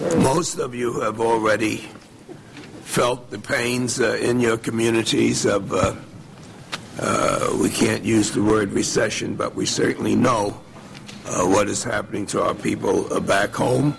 Most of you have already felt the pains in your communities of, we can't use the word recession, but we certainly know what is happening to our people back home.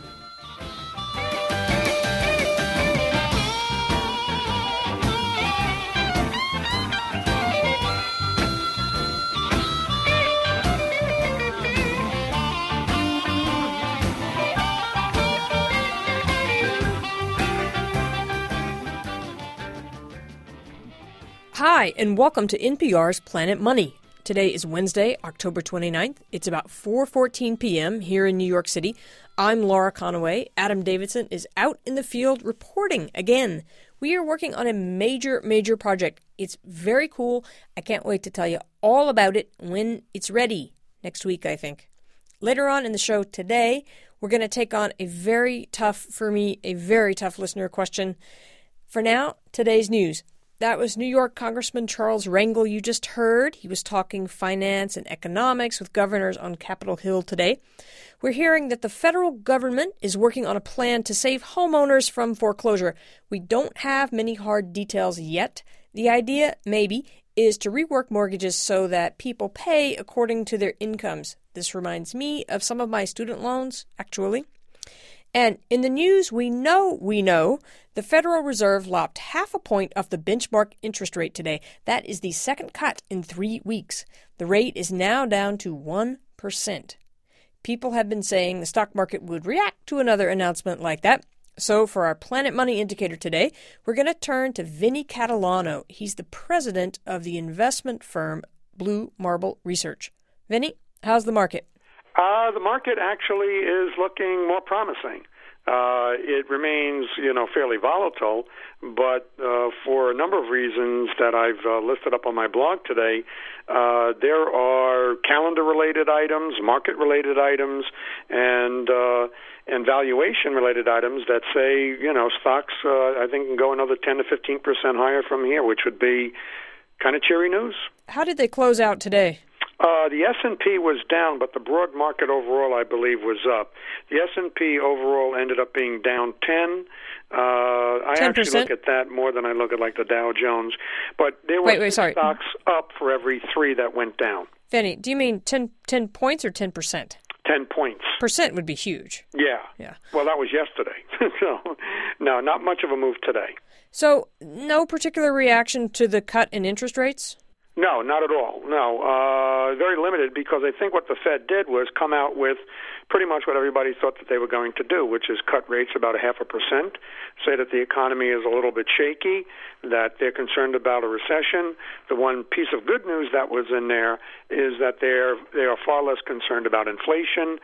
Hi, and welcome to NPR's Planet Money. Today is Wednesday, October 29th. It's about 4:14 p.m. here in New York City. I'm Laura Conaway. Adam Davidson is out in the field reporting again. We are working on a major project. It's very cool. I can't wait to tell you all about it when it's ready. Next week, I think. Later on in the show today, we're going to take on a very tough listener question. For now, today's news. That was New York Congressman Charles Rangel you just heard. He was talking finance and economics with governors on Capitol Hill today. We're hearing that the federal government is working on a plan to save homeowners from foreclosure. We don't have many hard details yet. The idea, maybe, is to rework mortgages so that people pay according to their incomes. This reminds me of some of my student loans, actually. And in the news, we know the Federal Reserve lopped half a point off the benchmark interest rate today. That is the second cut in 3 weeks. The rate is now down to 1%. People have been saying the stock market would react to another announcement like that. So for our Planet Money indicator today, we're going to turn to Vinny Catalano. He's the president of the investment firm Blue Marble Research. Vinny, how's the market? The market actually is looking more promising. It remains, fairly volatile, but for a number of reasons that I've listed up on my blog today, there are calendar-related items, market-related items, and valuation-related items that say, stocks, I think, can go another 10 to 15% higher from here, which would be kind of cheery news. How did they close out today? The S&P was down, but the broad market overall, I believe, was up. The S&P overall ended up being down 10. I 10%? Actually look at that more than I look at, like, the Dow Jones. But there were stocks up for every 3 that went down. Vinny, do you mean 10 points or 10%? 10 points. Percent would be huge. Yeah. Well, that was yesterday. So, no, not much of a move today. So, no particular reaction to the cut in interest rates? No, not at all. No, very limited, because I think what the Fed did was come out with pretty much what everybody thought that they were going to do, which is cut rates about 0.5%, say that the economy is a little bit shaky, that they're concerned about a recession. The one piece of good news that was in there is that they are far less concerned about inflation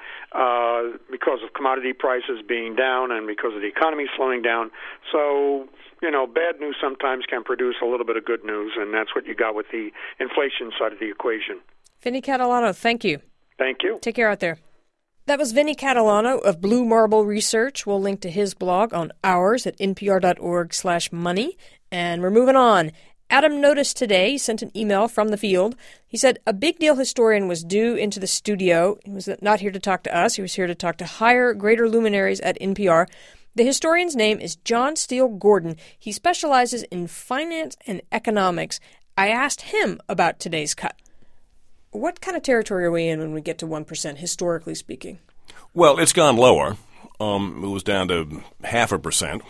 because of commodity prices being down and because of the economy slowing down. So, bad news sometimes can produce a little bit of good news, and that's what you got with the inflation side of the equation. Vinny Catalano, thank you. Thank you. Take care out there. That was Vinny Catalano of Blue Marble Research. We'll link to his blog on ours at npr.org/money. And we're moving on. Adam noticed today, he sent an email from the field. He said a big deal historian was due into the studio. He was not here to talk to us. He was here to talk to higher, greater luminaries at NPR. The historian's name is John Steele Gordon. He specializes in finance and economics. I asked him about today's cut. What kind of territory are we in when we get to 1%, historically speaking? Well, it's gone lower. It was down to 0.5%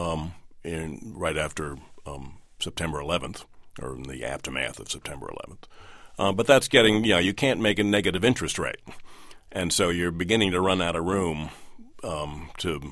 right after September 11th, or in the aftermath of September 11th. But that's getting, you can't make a negative interest rate. And so you're beginning to run out of room to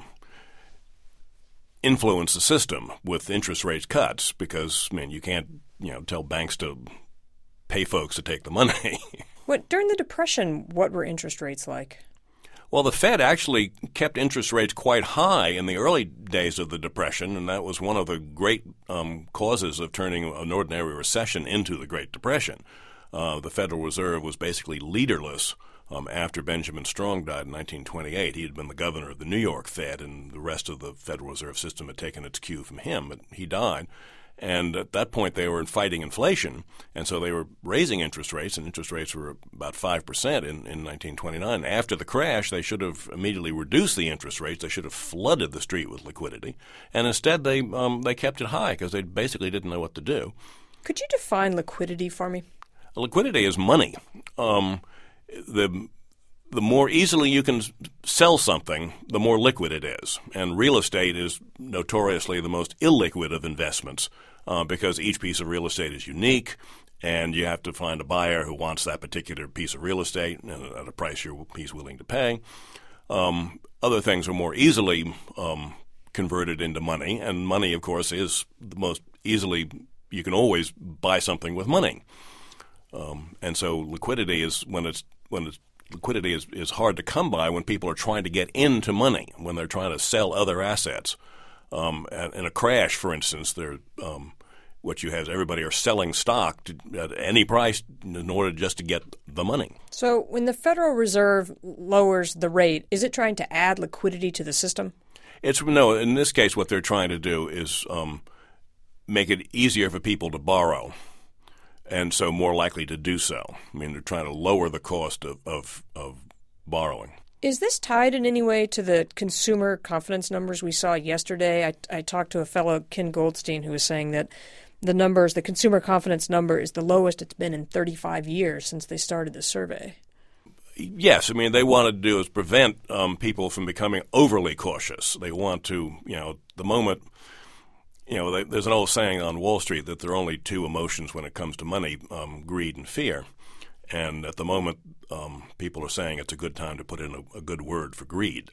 influence the system with interest rate cuts because, you can't, tell banks to pay folks to take the money. During the Depression, what were interest rates like? Well, the Fed actually kept interest rates quite high in the early days of the Depression, and that was one of the great causes of turning an ordinary recession into the Great Depression. The Federal Reserve was basically leaderless after Benjamin Strong died in 1928. He had been the governor of the New York Fed, and the rest of the Federal Reserve System had taken its cue from him, but he died. And at that point, they were fighting inflation, and so they were raising interest rates, and interest rates were about 5% in 1929. After the crash, they should have immediately reduced the interest rates. They should have flooded the street with liquidity, and instead they kept it high because they basically didn't know what to do. Could you define liquidity for me? Liquidity is money. The more easily you can sell something, the more liquid it is. And real estate is notoriously the most illiquid of investments because each piece of real estate is unique, and you have to find a buyer who wants that particular piece of real estate at a price he's willing to pay. Other things are more easily converted into money, and money, of course, is the most easily – you can always buy something with money. And so liquidity is liquidity is hard to come by when people are trying to get into money, when they're trying to sell other assets. In a crash, for instance, what you have is everybody are selling stock at any price in order just to get the money. So when the Federal Reserve lowers the rate, is it trying to add liquidity to the system? No, in this case, what they're trying to do is make it easier for people to borrow, and so more likely to do so. I mean, they're trying to lower the cost of borrowing. Is this tied in any way to the consumer confidence numbers we saw yesterday? I talked to a fellow, Ken Goldstein, who was saying that the consumer confidence number is the lowest it's been in 35 years since they started the survey. Yes. I mean, they want to do is prevent people from becoming overly cautious. They want to, the moment – there's an old saying on Wall Street that there are only two emotions when it comes to money, greed and fear. And at the moment, people are saying it's a good time to put in a good word for greed.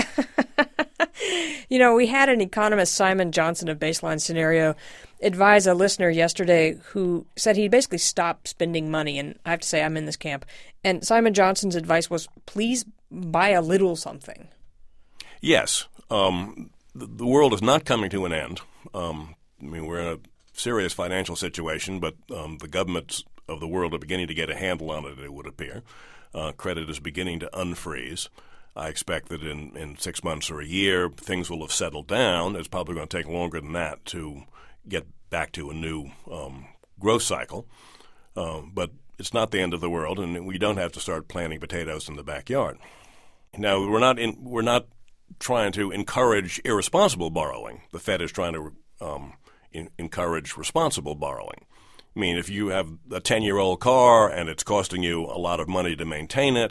We had an economist, Simon Johnson of Baseline Scenario, advise a listener yesterday who said he basically stopped spending money. And I have to say, I'm in this camp. And Simon Johnson's advice was, please buy a little something. Yes. The world is not coming to an end. We're in a serious financial situation, but the governments of the world are beginning to get a handle on it, it would appear. Credit is beginning to unfreeze. I expect that in 6 months or a year, things will have settled down. It's probably going to take longer than that to get back to a new growth cycle. But it's not the end of the world, and we don't have to start planting potatoes in the backyard. Now, we're not trying to encourage irresponsible borrowing. The Fed is trying to encourage responsible borrowing. I mean, if you have a 10-year-old car and it's costing you a lot of money to maintain it,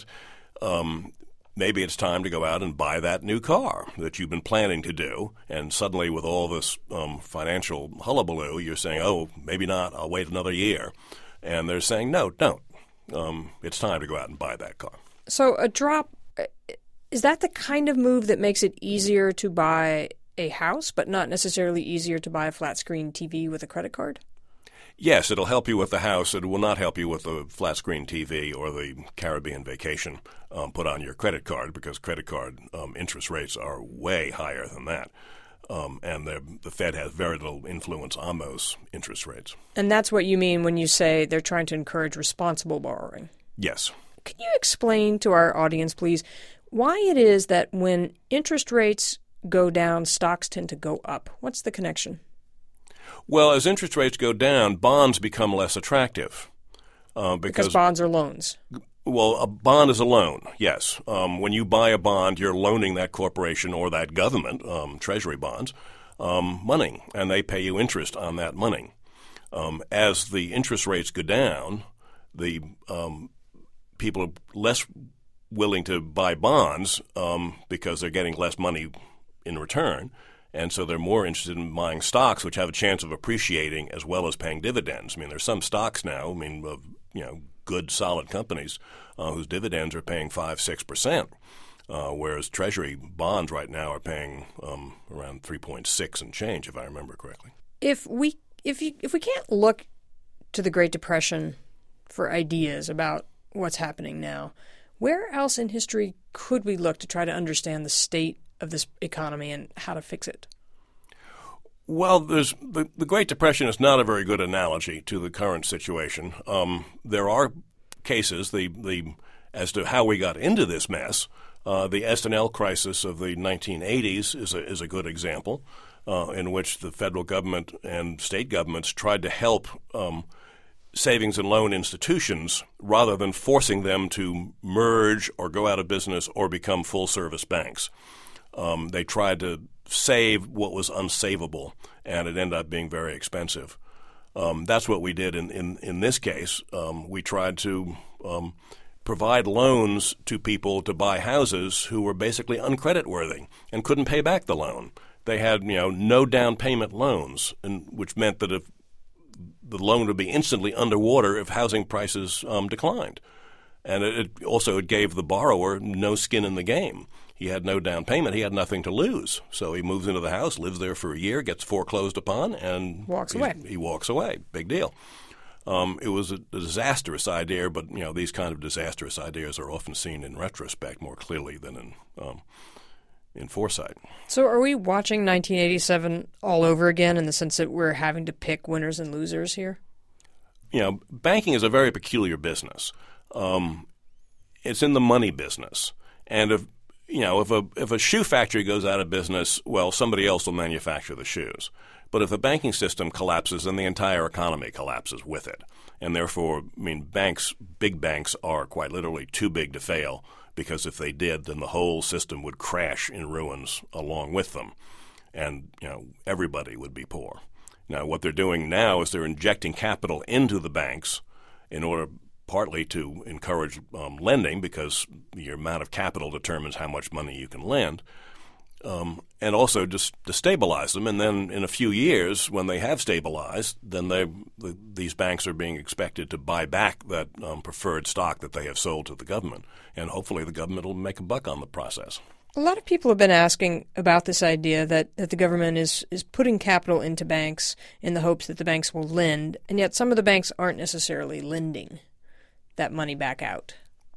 maybe it's time to go out and buy that new car that you've been planning to do. And suddenly with all this financial hullabaloo, you're saying, oh, maybe not, I'll wait another year. And they're saying, no, don't. It's time to go out and buy that car. So a drop – is that the kind of move that makes it easier to buy a house, but not necessarily easier to buy a flat-screen TV with a credit card? Yes, it'll help you with the house. It will not help you with the flat-screen TV or the Caribbean vacation put on your credit card, because credit card interest rates are way higher than that. And the Fed has very little influence on those interest rates. And that's what you mean when you say they're trying to encourage responsible borrowing? Yes. Can you explain to our audience, please, why it is that when interest rates go down, stocks tend to go up? What's the connection? Well, as interest rates go down, bonds become less attractive. Because bonds are loans. Well, a bond is a loan, yes. When you buy a bond, you're loaning that corporation or that government, treasury bonds, money, and they pay you interest on that money. As the interest rates go down, the people are less willing to buy bonds because they're getting less money in return, and so they're more interested in buying stocks, which have a chance of appreciating as well as paying dividends. I mean, there's some stocks now, good, solid companies whose dividends are paying 5-6%, whereas Treasury bonds right now are paying around 3.6 and change, if I remember correctly. If we can't look to the Great Depression for ideas about what's happening now, where else in history could we look to try to understand the state of this economy and how to fix it? Well, the Great Depression is not a very good analogy to the current situation. There are cases as to how we got into this mess. The S&L crisis of the 1980s is a good example. in which the federal government and state governments tried to help savings and loan institutions rather than forcing them to merge or go out of business or become full-service banks. They tried to save what was unsavable, and it ended up being very expensive. That's what we did in this case. We tried to provide loans to people to buy houses who were basically uncreditworthy and couldn't pay back the loan. They had no down payment loans, which meant that if the loan would be instantly underwater if housing prices declined. And it gave the borrower no skin in the game. He had no down payment. He had nothing to lose. So he moves into the house, lives there for a year, gets foreclosed upon, and walks away. He walks away. Big deal. It was a disastrous idea, but these kind of disastrous ideas are often seen in retrospect more clearly than in foresight. So are we watching 1987 all over again in the sense that we're having to pick winners and losers here? Banking is a very peculiar business. It's in the money business. And if a shoe factory goes out of business, well, somebody else will manufacture the shoes. But if the banking system collapses, then the entire economy collapses with it. And therefore, big banks are quite literally too big to fail, because if they did, then the whole system would crash in ruins along with them. And, everybody would be poor. Now, what they're doing now is they're injecting capital into the banks in order partly to encourage lending, because the amount of capital determines how much money you can lend, and also just to stabilize them. And then in a few years, when they have stabilized, then these banks are being expected to buy back that preferred stock that they have sold to the government. And hopefully the government will make a buck on the process. A lot of people have been asking about this idea that the government is putting capital into banks in the hopes that the banks will lend, and yet some of the banks aren't necessarily lending that money back out.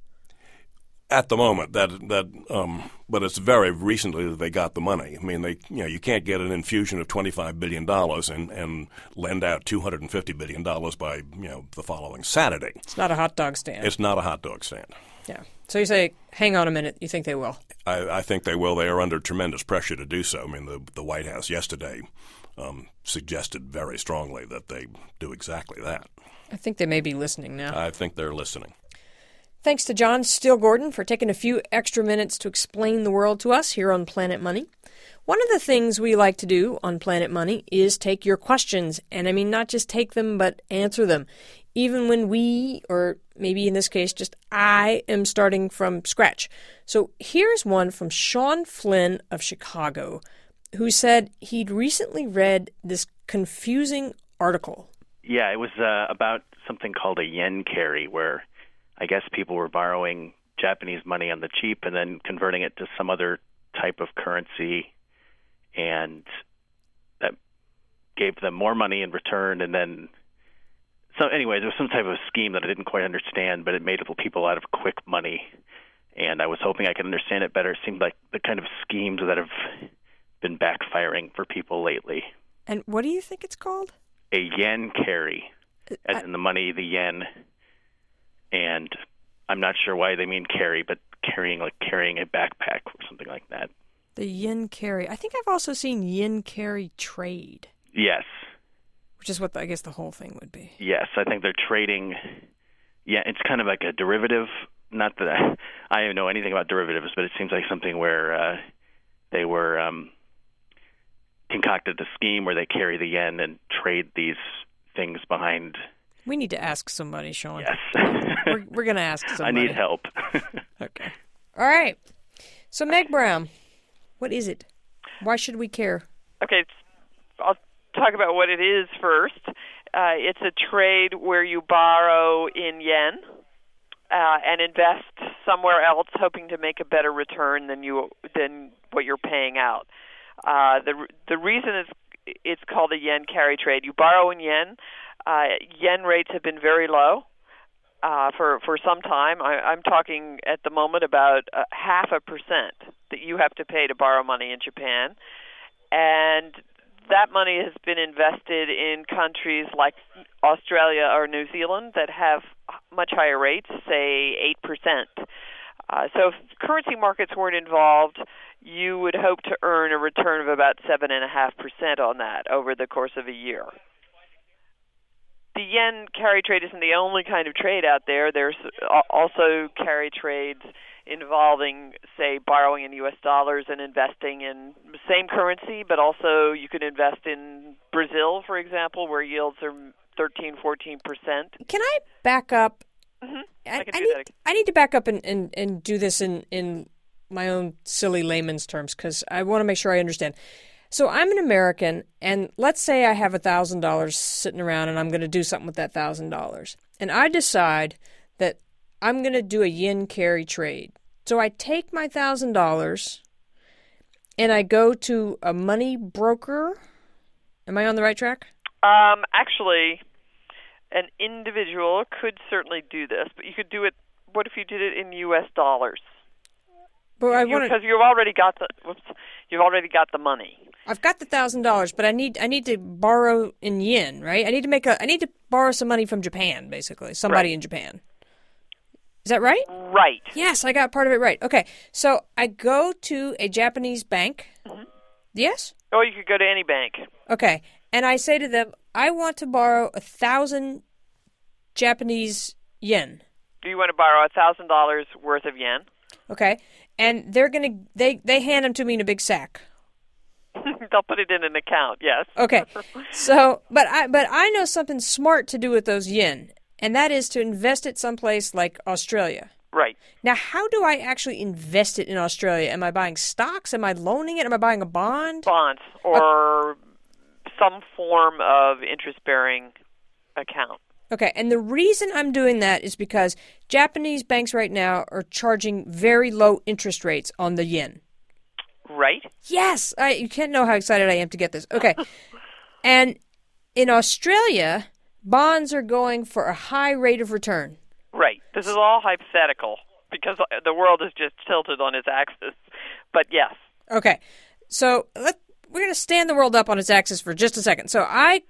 At the moment, but it's very recently that they got the money. You can't get an infusion of $25 billion and lend out $250 billion by the following Saturday. It's not a hot dog stand. It's not a hot dog stand. Yeah. So you say, hang on a minute. You think they will? I think they will. They are under tremendous pressure to do so. The White House yesterday suggested very strongly that they do exactly that. I think they may be listening now. I think they're listening. Thanks to John Steele Gordon for taking a few extra minutes to explain the world to us here on Planet Money. One of the things we like to do on Planet Money is take your questions. And not just take them, but answer them. Even when we, or maybe in this case, just I, am starting from scratch. So here's one from Sean Flynn of Chicago, who said he'd recently read this confusing article. Yeah, it was about something called a yen carry, where I guess people were borrowing Japanese money on the cheap and then converting it to some other type of currency, and that gave them more money in return. And then, there was some type of scheme that I didn't quite understand, but it made people out of quick money. And I was hoping I could understand it better. It seemed like the kind of schemes that have been backfiring for people lately. And what do you think it's called? A yen carry, as in the money, the yen. And I'm not sure why they mean carry, but carrying a backpack or something like that. The yen carry. I think I've also seen yen carry trade. Yes. Which is what I guess the whole thing would be. Yes, I think they're trading. Yeah, it's kind of like a derivative. Not that I don't know anything about derivatives, but it seems like something where they were concocted a scheme where they carry the yen and trade these things behind. We need to ask somebody, Sean. Yes. We're going to ask somebody. I need help. Okay. All right. So, Meg Brown, what is it? Why should we care? Okay, I'll talk about what it is first. It's a trade where you borrow in yen and invest somewhere else, hoping to make a better return than what you're paying out. The reason it's called a yen carry trade. You borrow in yen. Yen rates have been very low for some time. I'm talking at the moment about 0.5% that you have to pay to borrow money in Japan. And that money has been invested in countries like Australia or New Zealand that have much higher rates, say 8%. So if currency markets weren't involved, you would hope to earn a return of about 7.5% on that over the course of a year. The yen carry trade isn't the only kind of trade out there. There's also carry trades involving, say, borrowing in U.S. dollars and investing in the same currency, but also you could invest in Brazil, for example, where yields are 13, 14%. Can I back up? Mm-hmm. I need to back up and do this in my own silly layman's terms because I want to make sure I understand. So I'm an American, and let's say I have $1,000 sitting around, and I'm going to do something with that $1,000. And I decide that I'm going to do a yen carry trade. So I take my $1,000, and I go to a money broker. Am I on the right track? Actually, an individual could certainly do this, but you could do it. What if you did it in U.S. dollars? But because you've already got the money. I've got the $1,000, but I need to borrow in yen, right? I need to borrow some money from Japan, basically. Somebody in Japan. Is that right? Right. Yes, I got part of it right. Okay, so I go to a Japanese bank. Mm-hmm. Yes? Or you could go to any bank. Okay, and I say to them, I want to borrow 1,000 Japanese yen. Do you want to borrow $1,000 worth of yen? Okay, and they hand them to me in a big sack. They'll put it in an account, yes. Okay, so but I know something smart to do with those yen, and that is to invest it someplace like Australia. Right. Now, how do I actually invest it in Australia? Am I buying stocks? Am I loaning it? Am I buying a bond? Bonds or some form of interest-bearing account. Okay, and the reason I'm doing that is because Japanese banks right now are charging very low interest rates on the yen. Right? Yes! You can't know how excited I am to get this. Okay. And in Australia, bonds are going for a high rate of return. Right. This is all hypothetical because the world is just tilted on its axis. But yes. Okay. So we're going to stand the world up on its axis for just a second. So I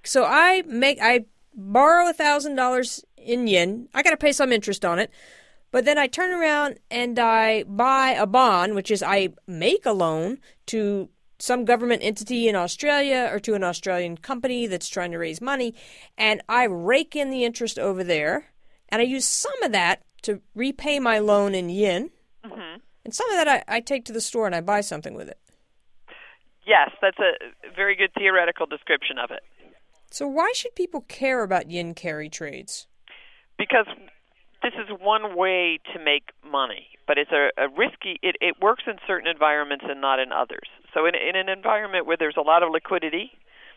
borrow $1,000 in yen. I got to pay some interest on it. But then I turn around and I buy a bond, which is I make a loan to some government entity in Australia or to an Australian company that's trying to raise money, and I rake in the interest over there, and I use some of that to repay my loan in yen, and some of that I take to the store and I buy something with it. Yes, that's a very good theoretical description of it. So why should people care about yen carry trades? Because this is one way to make money, but it's a risky. It works in certain environments and not in others. So in an environment where there's a lot of liquidity,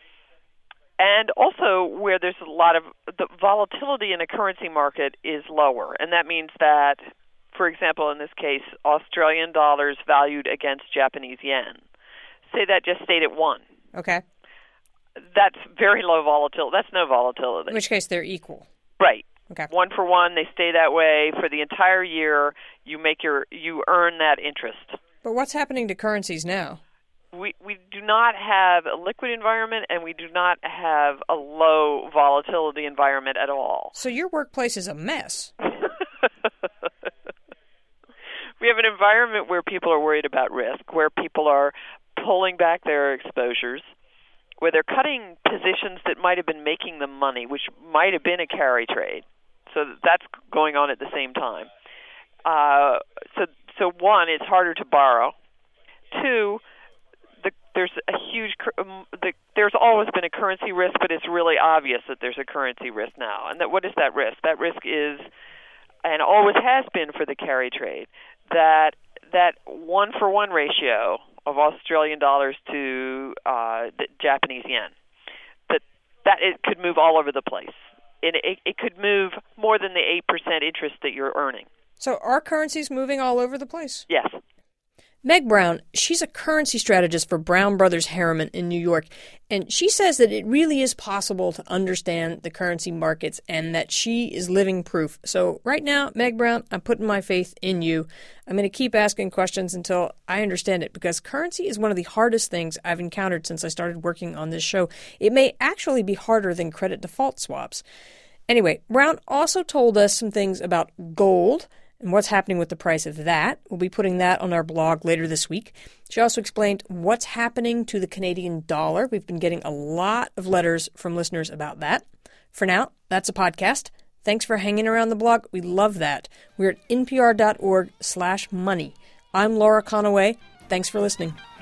and also where there's a lot of the volatility in a currency market is lower, and that means that, for example, in this case, Australian dollars valued against Japanese yen. Say that just stayed at 1. Okay. That's very low volatility. That's no volatility. In which case they're equal. Right. Okay. 1 for 1, they stay that way for the entire year. You earn that interest. But what's happening to currencies now? We do not have a liquid environment, and we do not have a low volatility environment at all. So your workplace is a mess. We have an environment where people are worried about risk, where people are pulling back their exposures, where they're cutting positions that might have been making them money, which might have been a carry trade. So that's going on at the same time. So one, it's harder to borrow. 2, there's always been a currency risk, but it's really obvious that there's a currency risk now. And what is that risk? That risk is, and always has been for the carry trade, that 1-for-1 ratio of Australian dollars to the Japanese yen, that it could move all over the place. It could move more than the 8% interest that you're earning. So are currencies moving all over the place? Yes. Meg Brown, she's a currency strategist for Brown Brothers Harriman in New York, and she says that it really is possible to understand the currency markets and that she is living proof. So right now, Meg Brown, I'm putting my faith in you. I'm going to keep asking questions until I understand it, because currency is one of the hardest things I've encountered since I started working on this show. It may actually be harder than credit default swaps. Anyway, Brown also told us some things about gold and what's happening with the price of that. We'll be putting that on our blog later this week. She also explained what's happening to the Canadian dollar. We've been getting a lot of letters from listeners about that. For now, that's a podcast. Thanks for hanging around the blog. We love that. We're at npr.org/money. I'm Laura Conaway. Thanks for listening.